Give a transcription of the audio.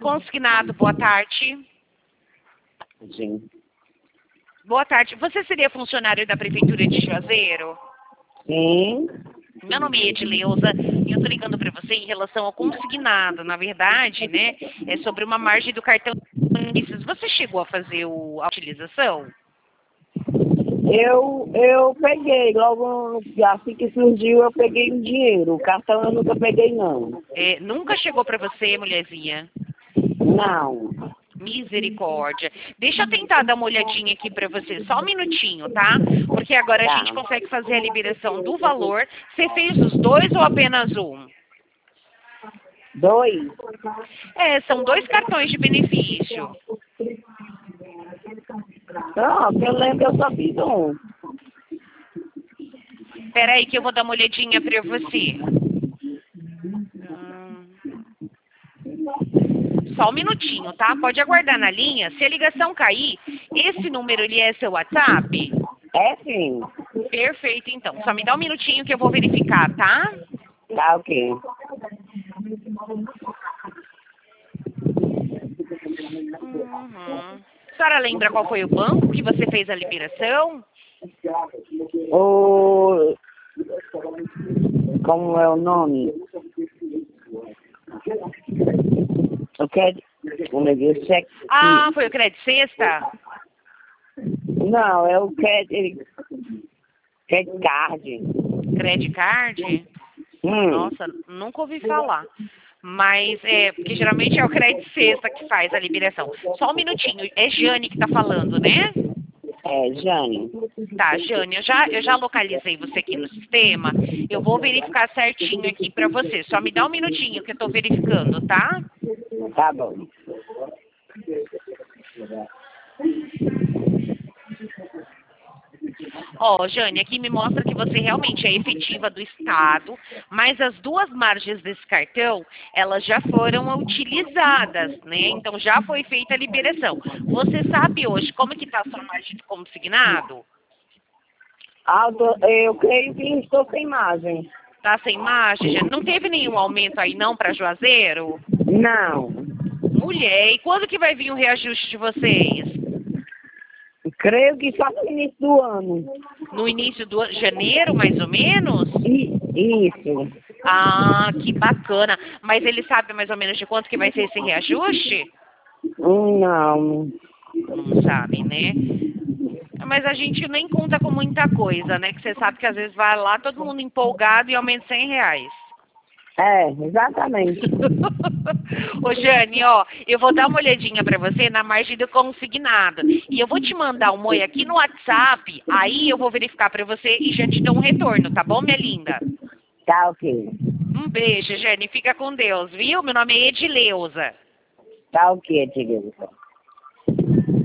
Consignado, boa tarde. Sim. Boa tarde. Você seria funcionário da Prefeitura de Juazeiro? Sim. Meu nome é Edileuza e eu estou ligando para você em relação ao consignado. Na verdade, né, é sobre uma margem do cartão. Você chegou a fazer a utilização? Eu peguei, logo assim que surgiu, eu peguei o dinheiro. O cartão eu nunca peguei, não. Nunca chegou para você, mulherzinha? Não. Misericórdia. Deixa eu tentar dar uma olhadinha aqui para você, só um minutinho, tá? Porque agora a Tá. gente consegue fazer a liberação do valor. Você fez os dois ou apenas um? 2? São 2 cartões de benefício. Não, que eu lembro, eu só fiz um. Espera aí que eu vou dar uma olhadinha para você. Só um minutinho, tá? Pode aguardar na linha. Se a ligação cair, esse número ele é seu WhatsApp? É sim. Perfeito, então. Só me dá um minutinho que eu vou verificar, tá? Tá ok. A senhora lembra qual foi o banco que você fez a liberação? Como é o nome? Eu quero... cheque. Ah, foi o Crédito Sexta? Não, é o Credit Card. Credit Card? Nossa, nunca ouvi falar. Mas porque geralmente é o Crédito Sexta que faz a liberação. Só um minutinho, é Jane que tá falando, né? É, Jane. Tá, Jane, eu já localizei você aqui no sistema. Eu vou verificar certinho aqui pra você. Só me dá um minutinho que eu tô verificando, tá? Tá bom. Ó, Jane, aqui me mostra que você realmente é efetiva do Estado, mas as 2 margens desse cartão, elas já foram utilizadas, né? Então já foi feita a liberação. Você sabe hoje como que está a sua margem de consignado? Eu creio que estou sem margem. Tá sem margem, Jane? Não teve nenhum aumento aí não para Juazeiro? Não. Mulher, e quando que vai vir o reajuste de vocês? Creio que só no início do ano. No início do janeiro, mais ou menos? Isso. Ah, que bacana. Mas ele sabe mais ou menos de quanto que vai ser esse reajuste? Não. Não sabe, né? Mas a gente nem conta com muita coisa, né? Que você sabe que às vezes vai lá todo mundo empolgado e aumenta R$ 100. É, exatamente. Ô, Jane, ó, eu vou dar uma olhadinha pra você na margem do consignado. E eu vou te mandar um oi aqui no WhatsApp, aí eu vou verificar pra você e já te dou um retorno, tá bom, minha linda? Tá ok. Um beijo, Jane. Fica com Deus, viu? Meu nome é Edileuza. Tá ok, Tigre.